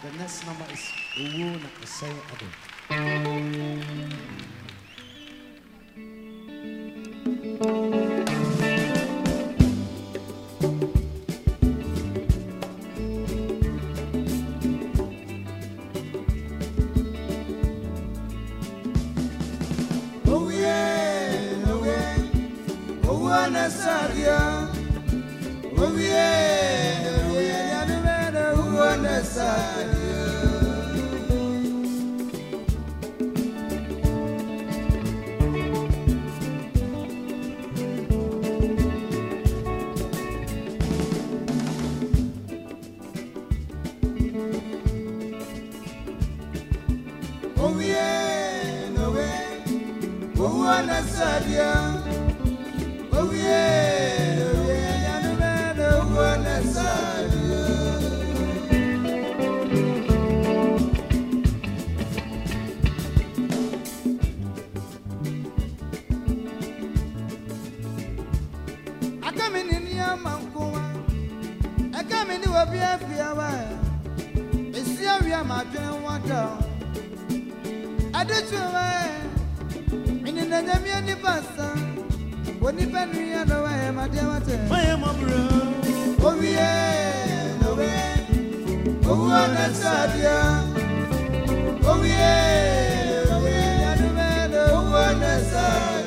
The next number is Uwu na Esay Ado. Oh yeah, oh yeah, oh wanna sadia. Oh yeah, oh yeah, oh wanna sadia. Oh yeah, no way. Oh wanna sadia. Oh yeah, oh yeah, no man, oh wanna sadia. I come in your manko. I come in your beer. It's here my dream water. I do too well. In the Namian Pasta, when you pen me and away, my dear, I am a bro. Oh, yeah, no way. Oh, I'm sad, yeah. Oh, yeah, oh, yeah, no man, oh, I'm sad.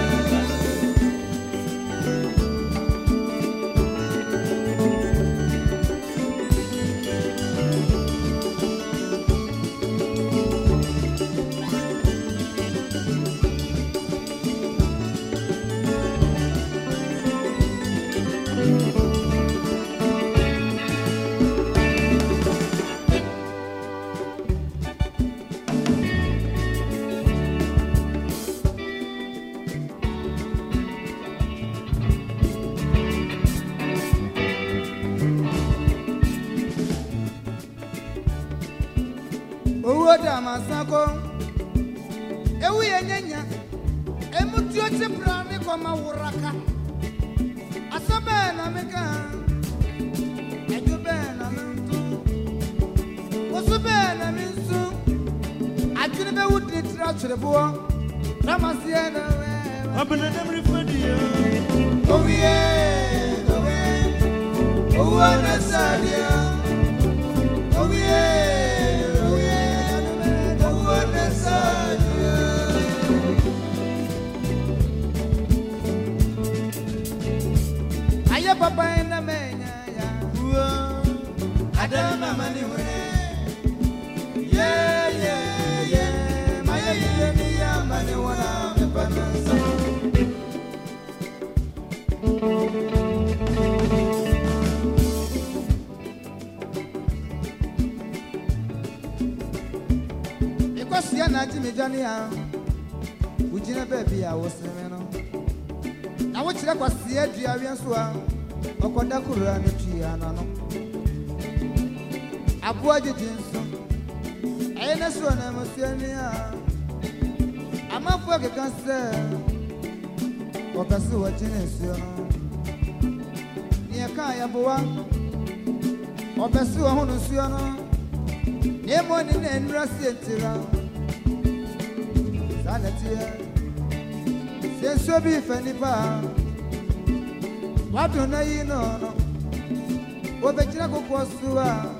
Masako, Ewi Enya, Emutio Chiprani Koma Wuraka, Asabena Meka, Edubena Mintu, Osubena Minsu, I couldn't be would need to the boy, Ramasiana, I've been in every video. Oh, yeah, oh, yeah, oh, Anasadia, oh, yeah. Papa in the main, I don't know money. Yeah, yeah, yeah, my yeah, money when I'm a banana. Because you're not Jimmy Johnny, would you never be? I was the I want you to see a dear one. Okonda kura ne tuana no aboaje jinso ayena so na mosiania amafu akeka se okasu wachinesio no ne ka ya boa obesu ohunu sio no ne moni na enura sientira sanatia senso bi fanipa what do you know? What the Chinago was to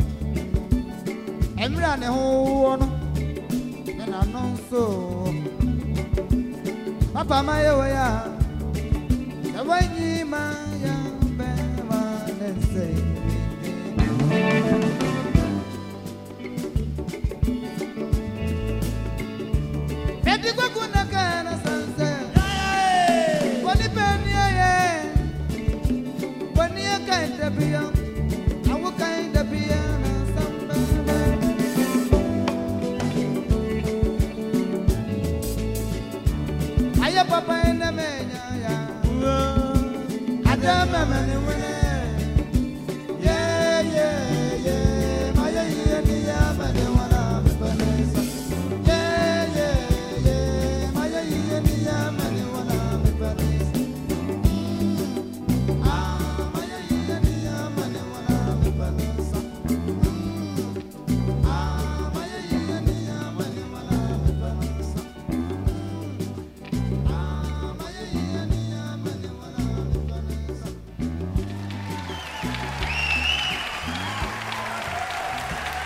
Emran, who and I know so. Papa, my way, the way my young man and say, Petty Gokuna sunset. What the penny? Kind of beer, I will kind of beer, I am Papa and the man, I don't remember.